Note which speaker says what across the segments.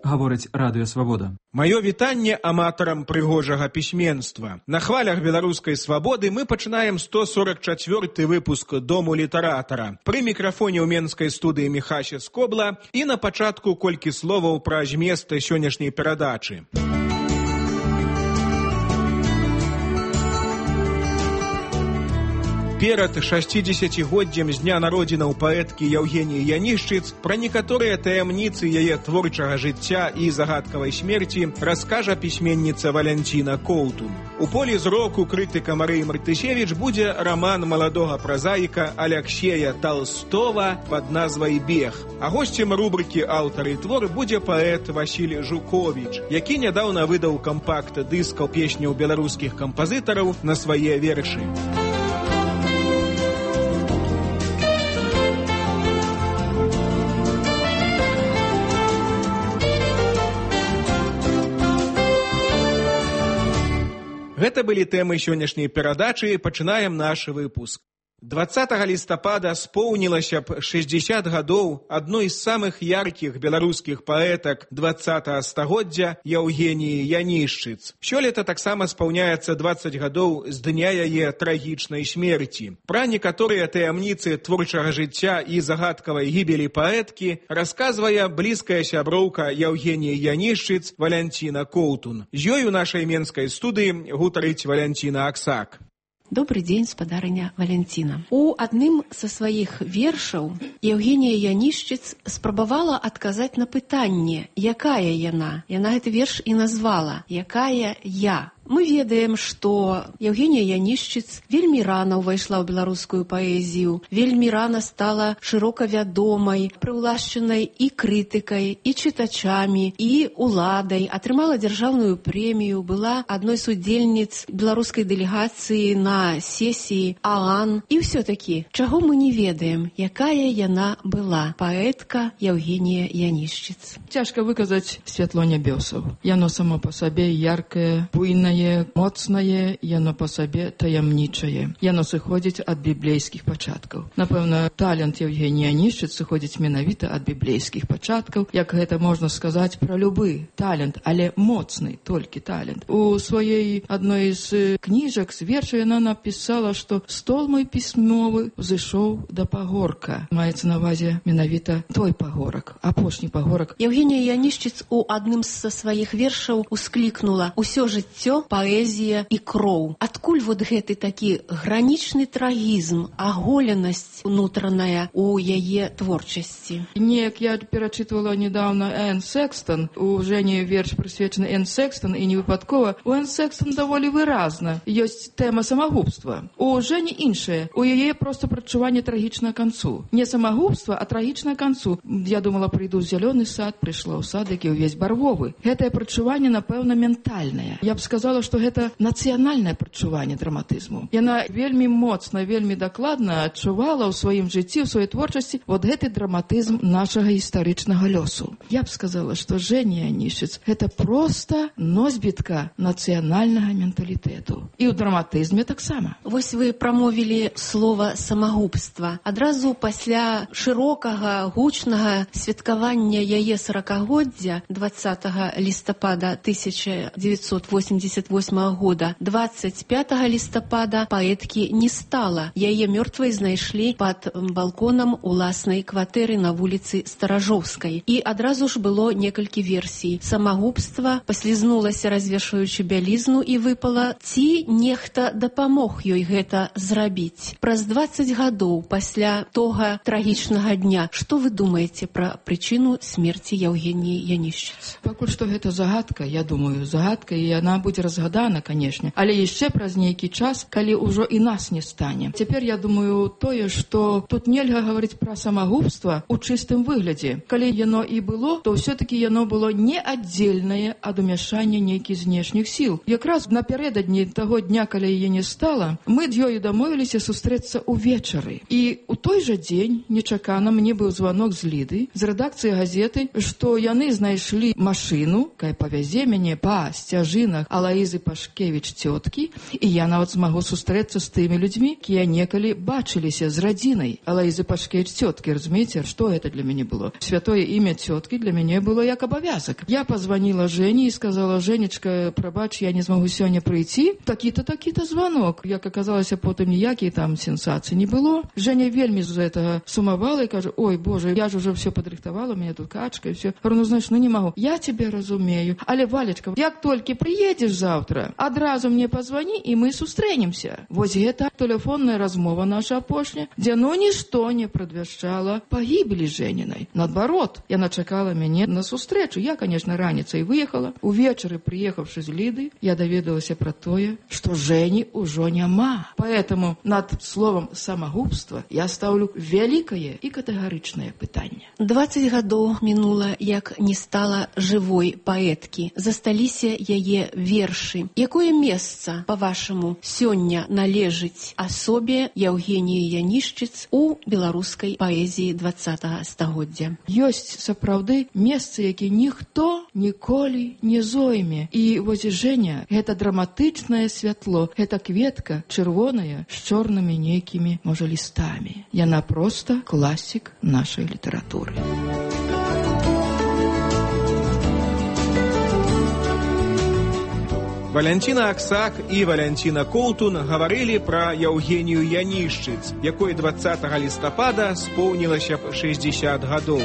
Speaker 1: гаворыць Радыё Свабода.
Speaker 2: Маё вітанне аматарам прыгожага пісьменства. На хвалях беларускай свабоды мы пачынаем 144-й выпуск Дому літаратара. Пры мікрафоне ў менскай студыі Міхася Скобла і на пачатку колькі словаў пра змест сённяшняй перадачы. Перад 60-годдзем з дня народзінаў паэткі Яўгеніі Янішчыц пра некаторыя таямніцы яе творчага жыцця і загадкавай смерці раскажа пісьменніца Валянціна Коўтун. У полі зроку крытыка Марыі Мартысевіч будзе раман маладога празаіка Аляксея Талстова пад назвай «Бег». А госцем рубрыкі «Аўтар і твор» будзе паэт Васіль Жуковіч, які нядаўна выдаў кампакт-дыскаў песняў беларускіх кампазітараў на свае вершы. Гэта былі тэмы сённяшняй перадачы, пачынаем наш выпуск. 20 лістапада споўнілася б 60 гадоў адной з самых яркіх беларускіх паэтак 20-го стагоддзя Яўгеніі Янішчыц. Сёлета таксама спаўняецца 20 гадоў з дня яе трагічнай смерці. Пра некаторыя таямніцы творчага жыцця і загадкавай гібелі паэткі расказвае блізкая сяброўка Яўгеніі Янішчыц Валянціна Коўтун. З ёй у нашай менскай студыі гутарыць Валянціна Аксак.
Speaker 3: Добрый дзень, спадарыня Валянціна. У адным са сваіх вершаў Яўгенія Янішчыц спрабавала адказаць на пытанне, якая яна. Яна гэты верш і назвала «Якая я». Мы ведаем, што Яўгенія Янішчыц вельмі рана ўвайшла ў беларускую паэзію, вельмі рана стала шырока вядомай, прыўлашчанай і крытыкай, і чытачамі, і уладай, атрымала дзяржаўную прэмію, была адной з удзельніц беларускай дэлегацыі на сесіі ААН. І ўсё-такі, чаго мы не ведаем, якая яна была, паэтка Яўгенія Янішчыц.
Speaker 4: Цяжка выказаць святло нябёсаў. Яно само па сабе яркае, буйнае, моцнае, яно па сабе таямнічае. Яно сыходзіць ад біблейскіх пачаткаў. Напэўна, талент Яўгенія Янішчыц сыходзіць менавіта ад біблейскіх пачаткаў, як гэта можна сказаць пра любы талент, але моцны толькі талент. У сваёй адной з кніжак, з верша яна напісала, што стол мой пісьмовы ўзышоў да пагорка. Маецца на ўвазе менавіта той пагорак, апошні пагорак.
Speaker 3: Яўгенія Янішчыц у адным з сваіх вершаў усклікнула «Усё жыццё паэзія і кроў». Адкуль вот гэты такі гранічны трагізм, аголенасць унутраная у яе творчасці?
Speaker 4: Неяк я перачытвала недавно Энн Секстон, у Жені верш прысвечаны Энн Секстон, і не выпадкова. У Энн Секстон даволі выразна ёсць тэма самагубства. У Жені іншае, у яе проста прадчуванне трагічна канцу. Не самагубства, а трагічна канцу. Я думала, прыйду ў зялёны сад, прыйшла ў сад, які ўвесь барвовы. Гэтае прадчуванне, напэўна, ментальнае. Я б сказала, што гэта нацыянальнае прадчуванне драматызму. Яна вельмі моцна, вельмі дакладна адчувала ў сваім жыцці, ў сваёй творчасці вот гэты драматызм нашага гістарычнага лёсу. Я б сказала, што Жэня Янішчыц гэта проста носьбітка нацыянальнага менталітэту. І ў драматызме таксама.
Speaker 3: Вось вы прамовілі слова самагубства. Адразу пасля шырокага, гучнага святкавання яе 40-годдзя 20 лістапада 1988 года, 25 лістапада паэткі не стала. Яе мёртвай знайшлі пад балконам уласнай кватэры на вуліцы Старажоўскай. І адразу ж было некалькі версій. Самагубства, паслізнулася, развешваючы бялізну, і выпала. Ці нехта дапамог ёй гэта зрабіць? Праз 20 гадоў пасля тога трагічнага дня, што вы думаеце пра прычыну смерці Яўгеніі Янішчыц?
Speaker 4: Пакуль што гэта загадка, я думаю, загадка, і яна будзе разгадана, канешне, але яшчэ праз нейкі час, калі ўжо і нас не стане. Цяпер я думаю тое, што тут нельга гаварыць пра самагубства ў чыстым выглядзе. Калі яно і было, то ўсё-такі яно было не аддзельнае ад умяшання нейкіх знешніх сіл. Якраз напярэдадні таго дня, калі яе не стала, мы з ёю дамовіліся сустрэцца ўвечары. І ў той жа дзень нечакана мне быў званок з Ліды, з рэдакцыі газеты, што яны знайшлі машыну, якая павязе мяне па сцяжынах Алаі Алаізы Пашкевіч цёткі, і я нават змагу сустрэцца з тымі людзьмі, якія некалі бачыліся з радзінай Алаізы Пашкевіч цёткі. Разумееце, што гэта для мяне было? Святое імя цёткі для мяне было як абавязак. Я позвонила Жені і сказала: Женечка, прабач, я не змагу сёння прыйти. Такі-то звонок. Як аказалася, потым ніякіх там сенсацый не было. Женя вельмі з гэтага сумавала і кажа: ой, Боже, я ж уже все падрыхтавала, у меня тут качка і все. Говорю, ну, знаешь, не могу. Я тебе разумею. Але, Валечка, як толькі прыедзеш завтра, адразу мне позвони, і мы сустрэнемся. Вось гэта тэлефонная размова наша апошняя, дзе нішто не прадвяшчала пагібелі Женінай. Наадварот, яна чакала мяне на сустрэчу. Я, конечно, раніцай выехала. Увечары, прыехаўшы з Ліды, я даведалася пра тое, што Жені ўжо няма. Поэтому над словом самагубства я ставлю вялікае і катэгарычнае пытанне.
Speaker 3: 20 гадоў мінула, як не стала жывой паэткі. Засталіся яе вершы. Якое месца, па-вашаму, сёння належыць асобе Яўгеніі Янішчыц у беларускай паэзіі 20-го стагоддзя?
Speaker 4: Ёсць сапраўды месцы, які ніхто ніколі не зойме. І вось Женя — гэта драматычнае святло, гэта кветка чырвоная з чорнымі нейкімі, можа, лістамі. Яна проста класік нашай літаратуры.
Speaker 2: Валянціна Аксак і Валянціна Коўтун гаварылі пра Яўгенію Янішчыц, якой 20 лістапада споўнілася б 60 гадоў.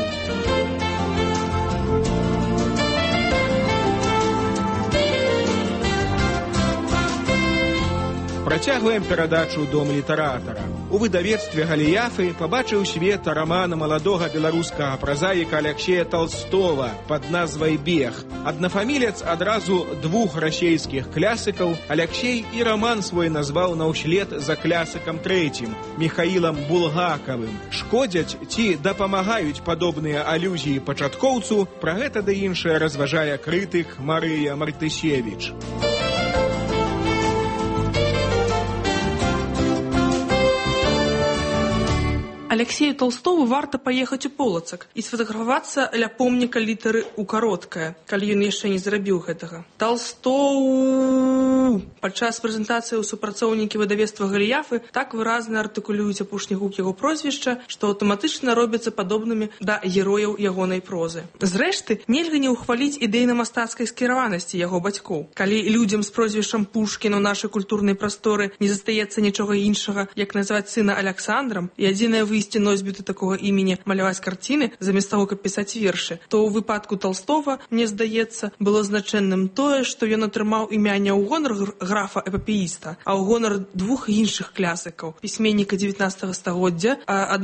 Speaker 2: Працягваем перадачу «Дом літаратара». У выдавецтве «Галіяфы» пабачыў свет раман маладога беларускага празаіка Аляксея Толстова пад назвай «Бег». Аднафамілец адразу двух расейскіх клясыкаў. Аляксей і раман свой назваў наўслед за клясыкам трэцім – Міхаілам Булгакавым. Шкодзяць ці дапамагаюць падобныя алюзіі пачаткоўцу? Пра гэта ды іншае разважае крытык Марыя Мартысевіч.
Speaker 1: Алексею Толстову варта паехаць у Полацак і сфотаграфавацца ля помніка літары ў кароткае, калі ён яшчэ не зрабіў гэтага. Толстоў! Падчас прэзентацыі ў супрацоўнікі выдавецтва Галіяфы так выразна артыкулююць апошні гук яго прозвішча, што аўтаматычна робяцца падобнымі да герояў ягонай прозы. Зрэшты, нельга не ўхваліць ідэйна-мастацкай скіраванасці яго бацькоў. Калі людзям з прозвішчам Пушкіна ў нашай культурнай прасторы не застаецца нічога іншага, як назваць сына Аляксандрам, і адзінае выйсце носьбіты такога імені маляваць карціны, замест таго, каб пісаць вершы, то ў выпадку Толстова, мне здаецца, было значэнным тое, што ён атрымаў імя не ў гонар графа-эпапеіста, а ў гонар двух іншых клясыкаў, пісьменніка 19 стагоддзя,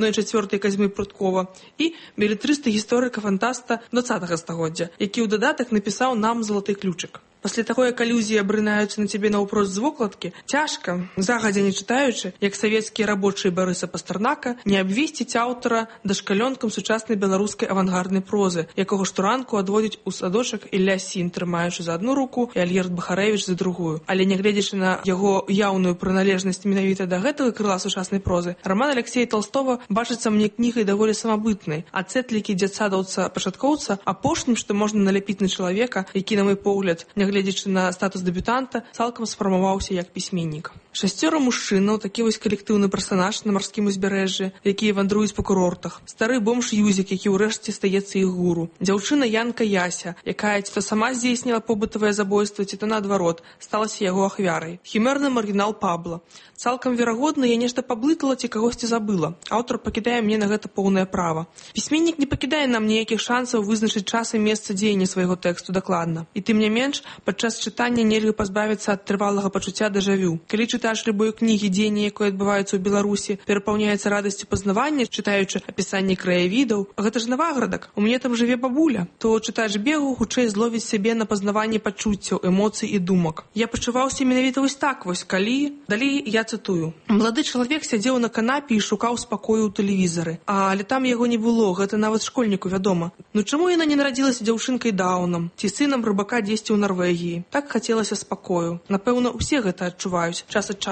Speaker 1: 1/4 Казьмы Пруткова і белетрыста гісторыка-фантаста 20 стагоддзя, які ў дадатак напісаў нам «Залаты ключык». Пасля таго, як алюзіі абрынаюцца на цябе наўпрост з вокладкі, цяжка, загадзя не чытаючы, як савецкія рабочыя Барыса Пастарнака, не абвесціць аўтара дашкалёнкам сучаснай беларускай авангарднай прозы, якога штуранку адводзіць у садочак Ілля Сін, трымаючы за адну руку, і Альгерд Бахарэвіч за другую. Але нягледзячы на яго яўную прыналежнасць менавіта да гэтага крыла сучаснай прозы, раман Аляксея Толстова бачыцца мне кнігай даволі самабытнай, а цэтлікі дзядсадаўца-пачаткоўца апошнім, што можна наляпіць на чалавека, які, на мой погляд, гледзячы на статус дэбютанта, цалкам сфармаваўся як пісьменнік. 6 мужчынаў, такі вось калектыўны персанаж на марскім узбярэжжы, якія вандруюць па курортах. Стары бомж Юзік, які ўрэшце стаецца іх гуру. Дзяўчына Янка Яся, якая ці то сама здзейсніла побытавае забойства, ці то наадварот, сталася яго ахвярай. Хімерны маргінал Пабло. Цалкам верагодна, я нешта паблытала ці кагосьці забыла. Аўтар пакідае мне на гэта поўнае права. Пісьменнік не пакідае нам ніякіх шансаў вызначыць час і месца дзеяння свайго тэксту дакладна. І тым не менш, падчас чытання нельга пазбавіцца ад трывалага пачуцця дэжавю. Калі чытаеш любой кнігі, дзеянне якое адбываецца ў Беларусі, перапаўняецца радасцю пазнавання, чытаючы апісанне краявідаў. Гэта ж Наваградак, у мяне там жыве бабуля. То чытач Бегу хутчэй зловіць сябе на пазнаванне пачуццяў, эмоцый і думак. Я пачуваўся менавіта вось так вось, калі... Далей я цытую. Малады чалавек сядзеў на канапе і шукаў спакою ў тэлевізары. Але там яго не было, гэта нават школьніку вядома. Ну чаму яна не нарадзілася дзяўчынкай Даўнам, ці сынам рыбака дзесьці ў Нарвегіі? Так хацелася спакою. Напэўна, усе гэта адчуваюць час ад часу.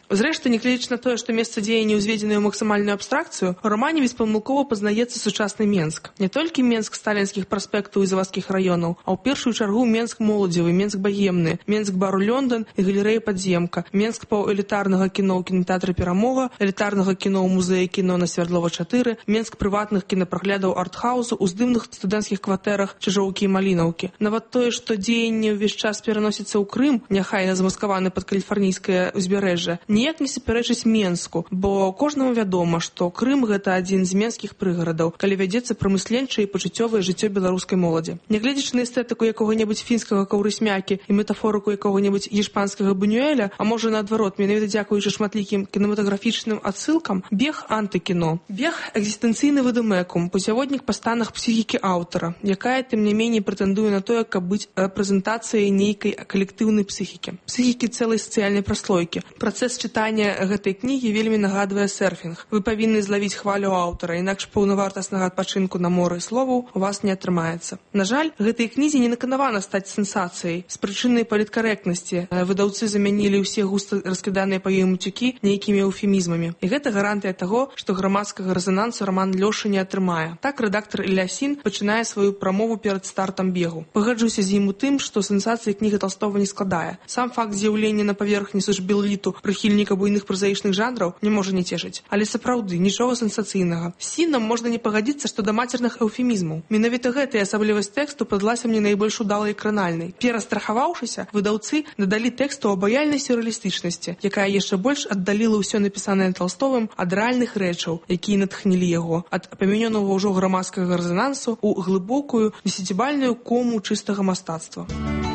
Speaker 1: Зрэшты, нягледзячы на тое, што месца дзеяння ўзведзенае ў максімальную абстракцыю, у рамане беспамылкова пазнаецца сучасны Менск. Не толькі Менск сталінскіх праспектаў і завадскіх раёнаў, а ў першую чаргу Менск моладзевы, Менск багемны, Менск бару Лёндон і галерэя падземка, Менск паўэлітарнага кіно ў кінотэатры Перамога, элітарнага кіно ў музеі кіно на Свярдлова 4, Менск прыватных кінапраглядаў арт-хаусу ў здымных студэнцкіх кватэрах Чыжоўкі і Малінаўкі. Нават тое, што дзеянне ўвесь час пераносіцца ў Крым, няхай замаскаваны пад каліфарнійскае ўзбярэжжа, ніяк не супярэчыць Менску, бо кожнаму вядома, што Крым гэта адзін з менскіх прыгарадаў, калі вядзецца прамысленчае і пачуццёвае жыццё беларускай моладзі. Нягледзячы на эстэтыку якога-небудзь фінскага каўрысмякі і метафорыку якога-небудзь іспанскага Бунюэля, а можа наадварот, менавіта дзякуючы шматлікім кінематаграфічным адсылкам, бег антыкіно. Бег экзістэнцыйны выдумекум, пуцяводнік па станах псіхікі аўтара, якая тым не меней прэтэндуе на тое, каб быць рэпрэзентацыяй нейкай калектыўнай псіхікі цэлай сацыяльнай праслойкі. Працэс чытання гэтай кнігі вельмі нагадвае серфінг. Вы павінны злавіць хвалю аўтара, інакш паўнавартаснага адпачынку на моры словаў у вас не атрымаецца. На жаль, гэтай кнізе не наканавана стаць сенсацыяй. З прычыны паліткарэктнасці выдаўцы замянілі ўсе густа раскіданыя па ёй муцюкі нейкімі эўфемізмамі. І гэта гарантыя таго, што грамадскага рэзанансу раман Лёша не атрымае. Так рэдактар Ільясін пачынае сваю прамову перад стартам бегу. Пагаджуся з ім у тым, што сенсацыі кніга Талстога не складае. Сам факт з'яўлення на паверхні сушбелліту прыхільніка буйных празаічных жанраў не можа не цешыць. Але сапраўды, нічога сенсацыйнага. З Сінам можна не пагадзіцца, што да мацерных эўфемізмаў. Менавіта гэтая асаблівасць тэксту падалася мне найбольш удалай і кранальнай. Перастрахаваўшыся, выдаўцы дадалі тэксту абаяльнай сюррэалістычнасці, якая яшчэ больш аддаліла ўсё напісанае Талстовым ад рэальных рэчаў, якія натхнілі яго, ад памянёнага ўжо грамадскага рэзанансу ў глыбокую, десятибальную кому чыстага мастацтва.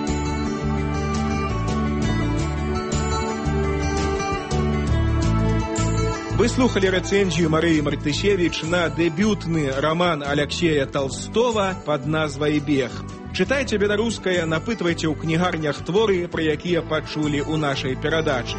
Speaker 2: Вы слухали рэцэнзію Марыі Мартышевіч на дэбютны раман Аляксея Талстова пад назвай «Бег». Чытайце беларускае, напытвайце ў кнігарнях творы, пра якія пачулі ў нашай перадачы.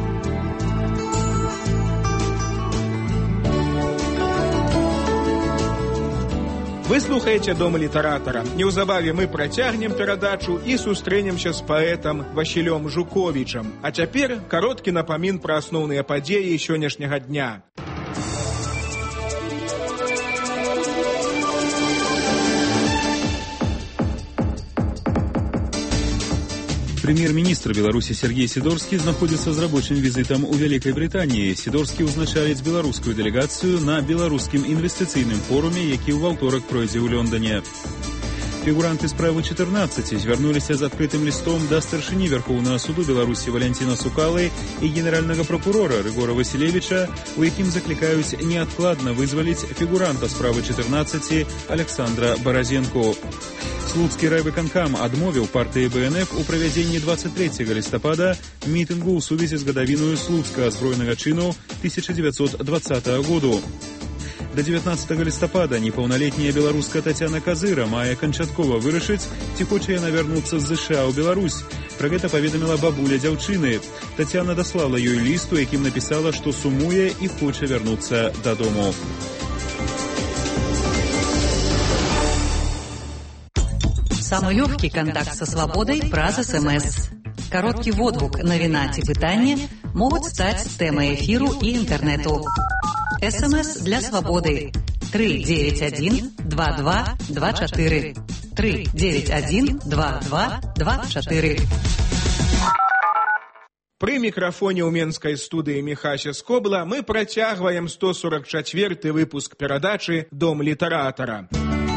Speaker 2: Вы слухаеце Дом літаратара. Неўзабаве мы працягнем перадачу і сустрэнемся з паэтам Васілём Жуковічам. А цяпер кароткі напамін пра асноўныя падзеі сённяшняга дня.
Speaker 5: Прэм'ер-міністр Беларусі Сергей Сидорскі знаходзіцца з рабочым візітам у Вялікай Брытаніі. Сидорскі ўзначаліць беларускую дэлегацыю на беларускім інвестыцыйным форуме, які ў аўторак пройдзе ў Лондоне. Фігуранты справы 14 звярнуліся з адкрытым лістом да старшыні Вярхоўнага суду Беларусі Валянціна Сукалы і генеральнага пракурора Рыгора Васілевіча, у якім заклікаюць неадкладна вызваліць фігуранта справы 14 Александра Баразенко. Слуцкі райвыканкам адмовіў партыі БНФ у правядзенні 23 лістапада мітынгу ў сувязі з гадавіною слуцкага збройнага чыну 1920 году. До 19 лістапада непаўналетняя беларуска Тацяна Казыра мае канчаткова вырашыць, ці хоча яна вярнуцца з ЗША ў Беларусь. Пра гэта паведаміла бабуля дзяўчыны. Тацяна даслала ёй ліст, у якім напісала, што сумуе і хоча вярнуцца дадому.
Speaker 6: Самый легкий контакт со свободой праз СМС. Короткий водгук, навіна ці пытанне могуць стаць тэмай эфіру і інтэрнэту. СМС для свободы 391-2224. 391-2224.
Speaker 2: Пры мікрафоне ў менскай студыі Міхася Скобла мы працягваем 144-й выпуск перадачы «Дом літаратара».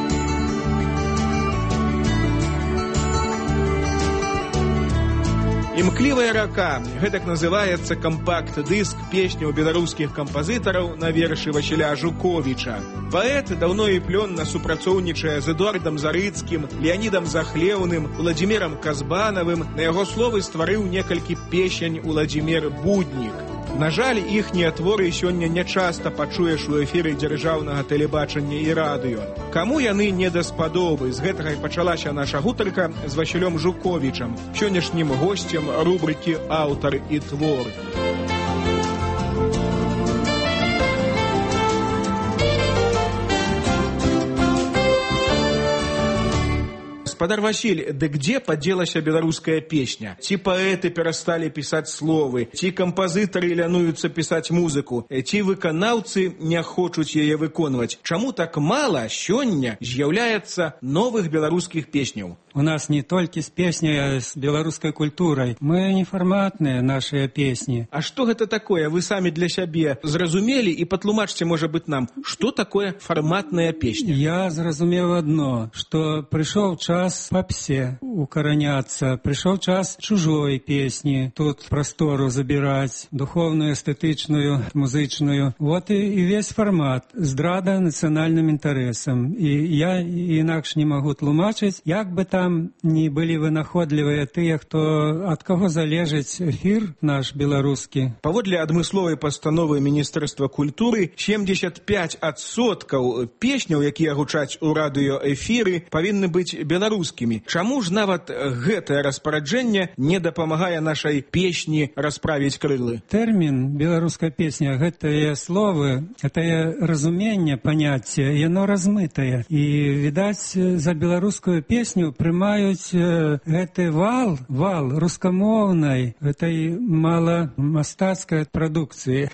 Speaker 2: «Імклівая рака» – гэтак называецца кампакт-дыск песняў беларускіх кампазітараў на вершы Васіля Жуковіча. Паэт даўно і плённа супрацоўнічае з Эдуардам Зарыцкім, Леанідам Захлеўным, Уладзімірам Казбанавым. На яго словы стварыў некалькі песень Уладзімір Буднік. На жаль, іхнія творы сёння нячаста пачуеш у эфіры дзяржаўнага тэлебачання і радыё. Каму яны не даспадобы? З гэтага і пачалася наша гутарка з Васілём Жуковічам, сённяшнім госцем рубрыкі «Аўтар і твор». Гаспадар Васіль, ды где падзелася беларуская песня? Ці паэты перасталі пісаць словы, ці кампазітары лянуюцца пісаць музыку, ці выканаўцы не хочуць яе выконваць? Чаму так мала сёння з'яўляецца новых беларускіх песняў?
Speaker 7: У нас не толькі з песняй, а з беларускай культурай. Мы нефарматныя, нашыя песні.
Speaker 2: А што гэта такое? Вы самі для сябе зразумелі і патлумачце, можа быць, нам, што такое фарматная песня?
Speaker 7: Я зразумеў адно, што прыйшоў час папсе укараняцца, прыйшоў час чужой песні, тут прастору забіраць, духовную, эстэтычную, музычную. Вот і весь фармат. Здрада нацыянальным інтарэсам. І я інакш не магу тлумачыць, як бы там не былі вынаходлівыя тыя, хто ад каго залежыць эфір наш беларускі.
Speaker 2: Паводле адмысловай пастановы Міністэрства культуры 75% песняў, якія гучаць у радыёэфіры, павінны быць беларускімі. Чаму ж нават гэтае распараджэнне не дапамагае нашай песні расправіць крылы?
Speaker 7: Тэрмін беларуская песня, гэтыя словы, гэтае разуменне, паняцце, яно размытае. І, відаць, за беларускую песню прымаюць гэты вал рускамоўнай, гэтай маламастацкай прадукцыі.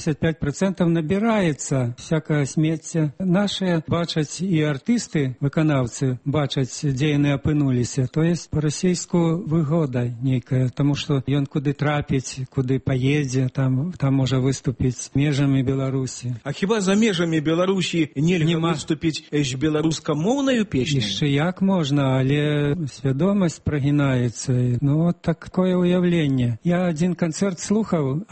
Speaker 7: 75% набіраецца всякае смецце. Нашыя бачаць і артысты, выканаўцы, бачаць, дзе яны апынуліся. То есть па-расейску выгода нейкая, таму што ён куды трапіць, куды паедзе, там можа выступіць межамі Беларусі.
Speaker 2: А хіба за межамі Беларусі нельга выступіць з беларускамоўнаю песняй?
Speaker 7: Яшчэ як можна, але свядомасць прагінаецца. Ну, вот такое уяўленне. Я адзін канцэрт слухаў,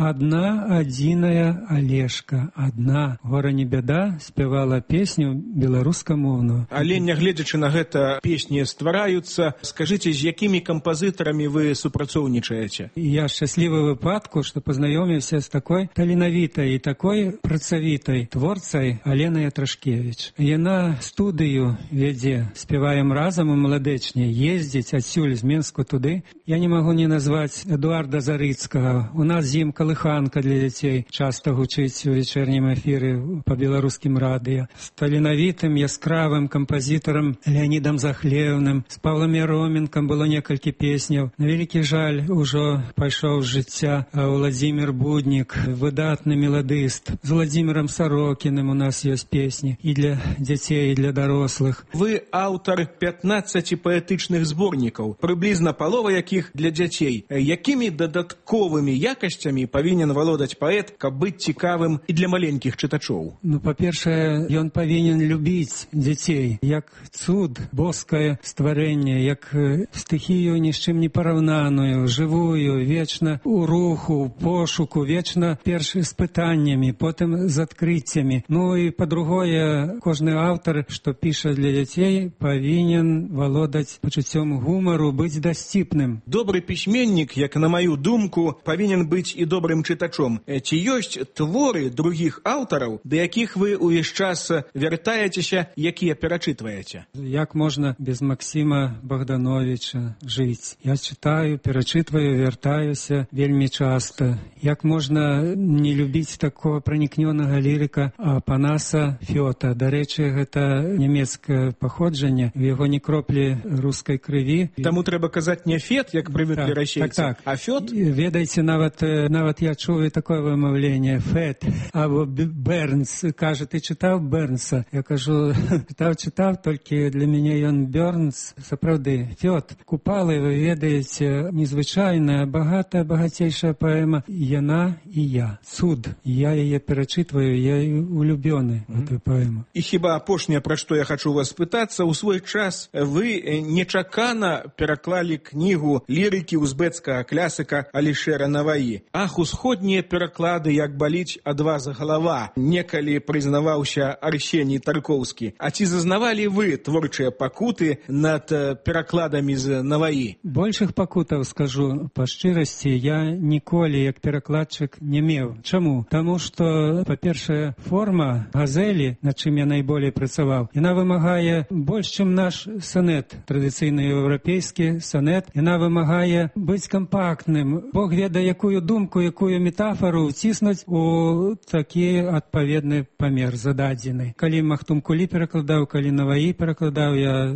Speaker 7: адзіная Алешка, адна, гора не бяда, спявала песню беларускамоўную.
Speaker 2: Але нягледзячы на гэта песні ствараюцца, скажыце, з якімі кампазітарамі вы супрацоўнічаеце?
Speaker 7: Я шчаслівы выпадку, што пазнаёміўся з такой таленавітай і такой працавітай творцай Аленай Ятрашкевіч. Яна студыю вядзе, спяваем разам у маладэчні, ездзіць адсюль з Менску туды. Я не магу не назваць Эдуарда Зарыцкага. У нас з ім калыханка для дзяцей часта гучыць у вечернім эфіры па беларускім радыё. З таленавітым, яскравым кампазітарам Леонідам Захлеўным, з Павлам Яроменкам было некалькі песняў. На вялікі жаль, ужо пайшоў з жыцця Владзімір Буднік, выдатны меладыст. З Владзімірам Сарокіным у нас ёсць песні і для дзяцей, і для дарослых.
Speaker 2: Вы аўтар 15 паэтычных зборнікаў, прыблізна палова якіх для дзяцей. Якімі дадатковымі якасцямі павінен валодаць паэт, каб быць цікавым і для маленькіх чытачоў?
Speaker 7: Ну, па-першае, ён павінен любіць дзяцей, як цуд, боскае стварэнне, як стыхію ні з чым не параўнаную, жывую, вечна у руху, у пошуку, вечна перш з пытаннямі, потым з адкрыццямі. Ну і па-другое, кожны аўтар, што піша для дзяцей, павінен валодаць пачуццём гумару, быць дасціпным.
Speaker 2: Добры пісьменнік, як на маю думку, павінен быць і добрым чытачом. Ці ёсць творы другіх аўтараў, да якіх вы ўвесь час вяртаецеся, якія перачытваеце?
Speaker 7: Як можна без Максіма Богдановича жыць? Я чытаю, перачытваю, вяртаюся вельмі часта. Як можна не любіць такого пранікнёнага лірыка Апанаса Фёта? Дарэчы, гэта нямецкае паходжанне, у яго ні кроплі рускай крыві.
Speaker 2: Таму трэба казаць не Фет, як прывыклі расейцы, а Фёт?
Speaker 7: Ведаеце, нават я чую такое вымаўленне, Фет, або Бернс. Кажа, ты чытаў Бернса? Я кажу, чытаў, толькі для мяне ён Бернс. Сапраўды, Фёт. Купалы, вы ведаеце, незвычайная, багацейшая паэма «Яна і я». Цуд. Я яе перачытваю, я улюбёны гэтую паэму.
Speaker 2: І хіба апошняе, пра што я хачу вас пытацца, у свой час вы нечакана пераклалі кнігу лірыкі узбецкага клясыка Алішера Наваі. Ах, усходнія пераклады, як баліць ад вас галава, некалі прызнаваўся Арсеній Таркоўскі. А ці зазнавалі вы творчыя пакуты над перакладамі з Наваі?
Speaker 7: Большых пакутаў, скажу па шчырасці, я ніколі як перакладчык не меў. Чаму? Таму што, па-першае, форма газелі, над чым я найболей працаваў, яна вымагае больш, чым наш сонет, традыцыйны еўрапейскі сонет. Яна вымагае быць кампактным. Бог ведае, якую думку, якую метафору ўціснуць у такі адпаведны памер зададзены. Калі Махтум Кулі перакладаў, калі Наваі перакладаў, я страшна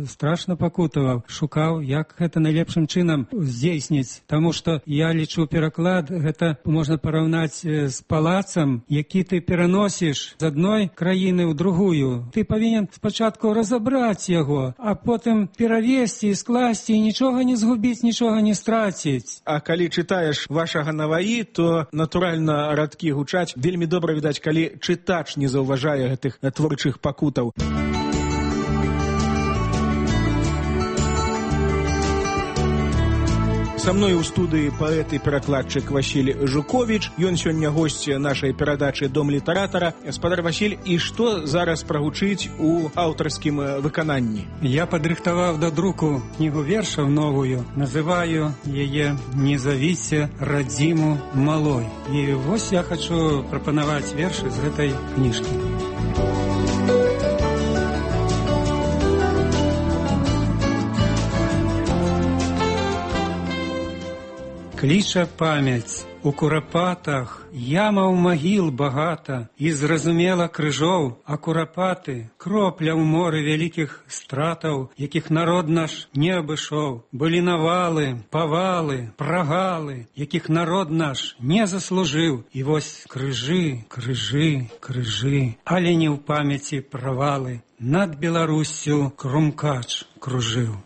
Speaker 7: страшна пакутаваў, шукаў, як гэта найлепшым чынам здзейсніць. Таму што я лічу пераклад, гэта можна параўнаць з палацам, які ты пераносіш з адной краіны ў другую. Ты павінен спачатку разабраць яго, а потым перавесці і скласці, і нічога не згубіць, нічога не страціць.
Speaker 2: А калі чытаеш вашага наваі, то, натуральна, радкі гучаць. Вельмі добра відаць, калі чытач не заўважае гэтых творчых пакутаў. Са мной у студыі паэт і перакладчык Васіль Жуковіч. Ён сёння госць нашай перадачы «Дом літаратара». Спадар Васіль, і што зараз прагучыць у аўтарскім выкананні?
Speaker 7: Я падрыхтаваў да друку кнігу вершаў новую. Называю яе «Не завіце радзіму малой». І вось я хачу прапанаваць вершы з гэтай кніжкі. Кліча памяць у курапатах, яма ў магіл багата, і зразумела крыжоў, а курапаты кропля ў моры вялікіх стратаў, якіх народ наш не абышоў. Былі навалы, павалы, прагалы, якіх народ наш не заслужыў. І вось крыжы, крыжы, крыжы, але не ў памяці правалы. Над Беларуссю крумкач кружыў.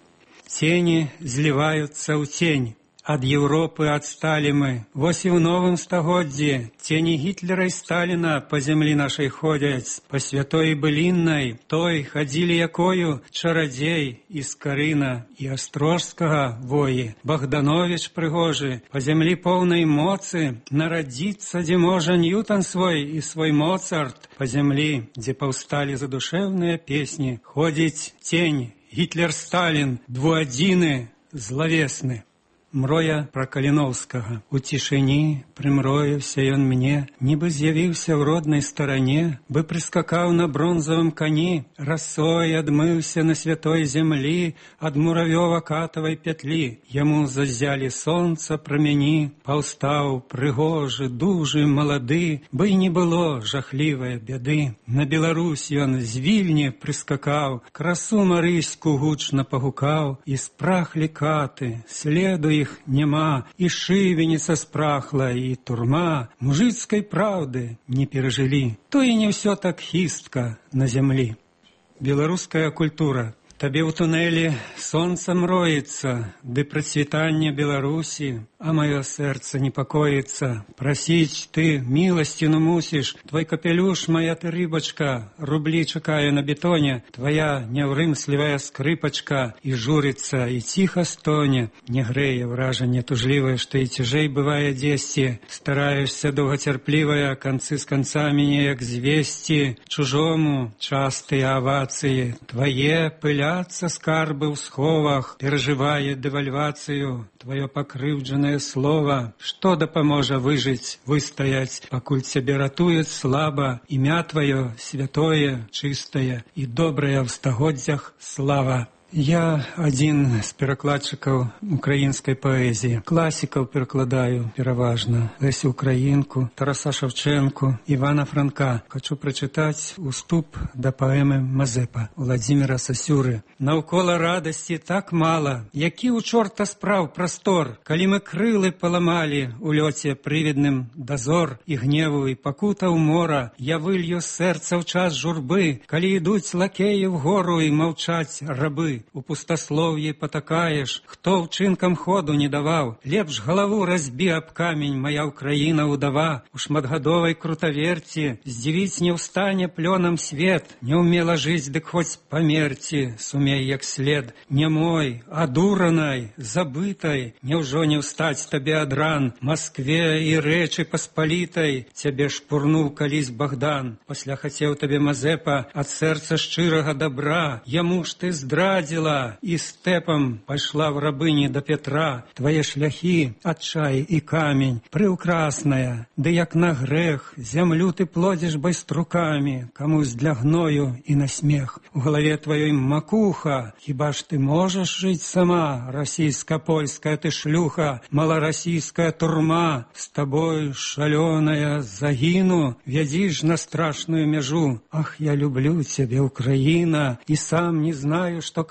Speaker 7: Цені зліваюцца ў тень. Ад Европы адсталі мы. Вось і ў новым стагоддзі цені Гітлера і Сталіна па зямлі нашай ходзяць. Па святой быліннай той хадзілі якою чарадзей і Скарына і Астрожскага воі. Богданович прыгожы па зямлі поўнай моцы нарадзіцца, дзе можа Ньютон свой і свой Моцарт. Па зямлі, дзе паўсталі задушэўныя песні, ходзіць цень Гітлер-Сталін, двуадзіны злавесны. Мроя пра Каліноўскага. У цішыні прымроіўся ён мне, нібы з'явіўся ў роднай старане, бы прыскакаў на бронзавым кані, расой адмыўся на святой зямлі ад муравёва-катавай пятлі. Яму заззялі сонца прамяні, паўстаў прыгожы, дужы, малады, бы і не было жахлівай бяды. На Беларусь ён з Вільні прыскакаў, красу марыську гучна пагукаў, і спрахлі каты, следу іх няма, і шывеніца спрахла, і турма мужыцкай праўды не перажылі. То і не ўсё так хістка на зямлі. Беларуская культура. Табе ў тунэлі сонца мроіцца, ды працвітанне Беларусі, а маё сэрца непакоіцца. Прасіць ты міласціну мусіш, твой капелюш, моя ты рыбачка, рублі чакае на бетоне, твоя няўрымслівая скрыпачка, і журыцца, і ціха стоне. Не грэе вражанне тужлівае, што і цяжэй бывае дзесьці. Стараешся доўгацярплівая, канцы з канцамі неяк звесці, чужому частыя авацыі, твае пыляцца скарбы ў сховах, перажывае дэвальвацыю, твоё пакрыўджанае слова, што дапаможа выжыць, выстаяць, пакуль цябе ратуюць слаба, імя твоё святое, чыстае і добрае ў стагоддзях слава. Я адзін з перакладчыкаў украінскай паэзіі. Класікаў перакладаю пераважна. Лесю Украінку, Тараса Шевчэнку, Івана Франка. Хачу прачытаць уступ да паэмы «Мазепа» Владзіміра Сасюры. Наўкола радасці так мала, які ў чорта спраў прастор, калі мы крылы паламалі у лёце прывідным дазор і гневу і пакутаў мора, я вылью сэрца ў час журбы, калі ідуць лакеі вгору і маўчаць рабы. У пустаслов'і патакаеш, хто ўчынкам ходу не даваў. Лепш галаву разбі аб камень, моя Украіна удава. У шматгадовай крутаверці здзівіць не ўстане плёнам свет. Не ўмела жыць, дык хоць памерці, сумей як след. Не мой, а дуранай, забытай, няўжо не ўстаць табе ад ран. Маскве і рэчы паспалітай цябе шпурнуў калісь Богдан. Пасля хацеў табе Мазепа ад сэрца шчырага добра. Яму ж ты здрадзіла і стэпам пайшла в рабыні да Петра. Твае шляхі, адчай і камень, прыўкрасная, ды як на грэх, зямлю ты плодзіш байструкамі, камусь для гною і на смех. У галаве тваёй макуха, хіба ж ты можаш жыць сама, расійска-польская ты шлюха, маларасійская турма, з табой шалёная загіну, вядзіш на страшную мяжу. Ах, я люблю цябе, Украіна, і сам не знаю, што кажу.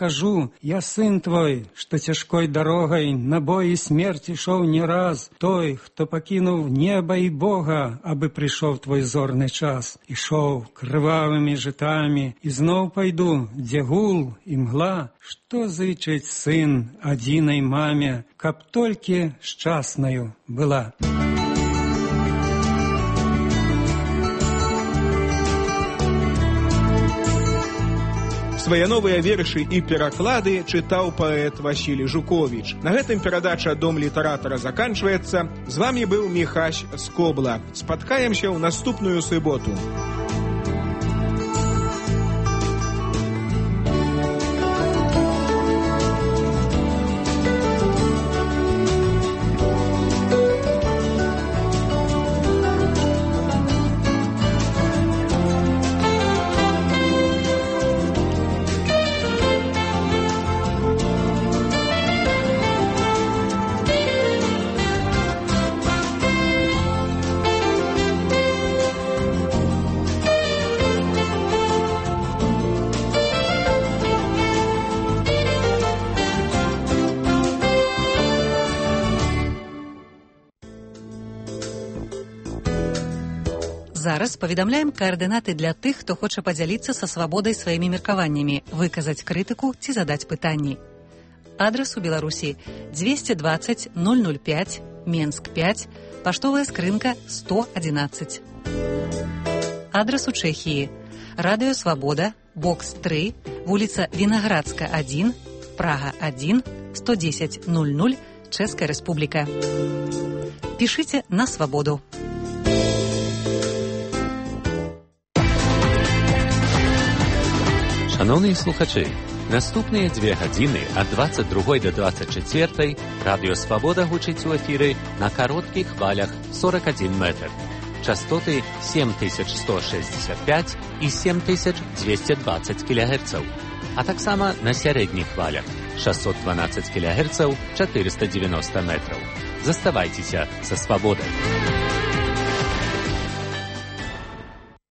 Speaker 7: скажу, я сын твой, что тяжкой дорогой на бой и смерти шел не раз, той, кто покинув небо и Бога, абы пришел твой зорный час, и шел кровавыми житами, и знов пойду, где гул и мгла, что зычить сын одиной маме, каб только счастною была.
Speaker 2: Свае новыя вершы і пераклады чытаў паэт Васілій Жуковіч. На гэтым перадача «Дом літаратара» заканчваецца. З вамі быў Міхась Скобла. Спаткаемся ў наступную суботу.
Speaker 6: Зараз паведамляем каардынаты для тых, хто хоча падзяліцца са свабодай сваімі меркаваннямі, выказаць крытыку ці задаць пытанні. Адрас у Беларусі 220 005, Менск 5, паштовая скрынка 111. Адрас у Чэхіі. Радыё Свабода, бокс 3, вуліца Вінаградска 1, Прага 1, 110 00, Чэшская Рэспубліка. Пішыце на свабоду.
Speaker 8: Шановні слухачі, наступныя 2 гадзіны ад 22 до 24 радыё Свабода гучыць у эфіры на кароткіх хвалях 41 метр. Частоты 7165 і 7220 кГц, а таксама на сярэдніх хвалях 612 кГц 490 метраў. Заставайцеся са Свабодай.